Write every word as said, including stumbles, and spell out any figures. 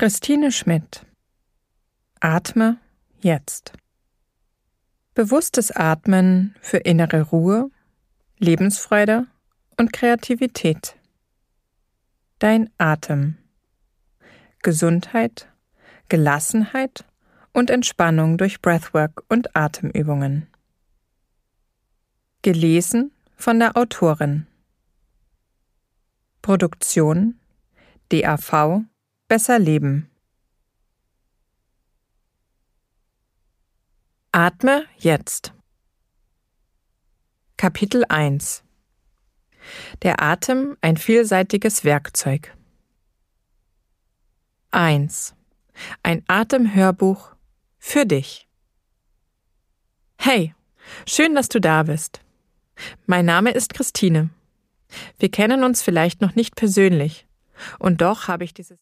Christine Schmidt. Atme jetzt. Bewusstes Atmen für innere Ruhe, Lebensfreude und Kreativität. Dein Atem. Gesundheit, Gelassenheit und Entspannung durch Breathwork und Atemübungen. Gelesen von der Autorin. Produktion D A V Besser Leben. Atme jetzt. Kapitel eins. Der Atem ein vielseitiges Werkzeug. eins. Ein Atemhörbuch für dich. Hey, schön, dass du da bist. Mein Name ist Christine. Wir kennen uns vielleicht noch nicht persönlich, und doch habe ich dieses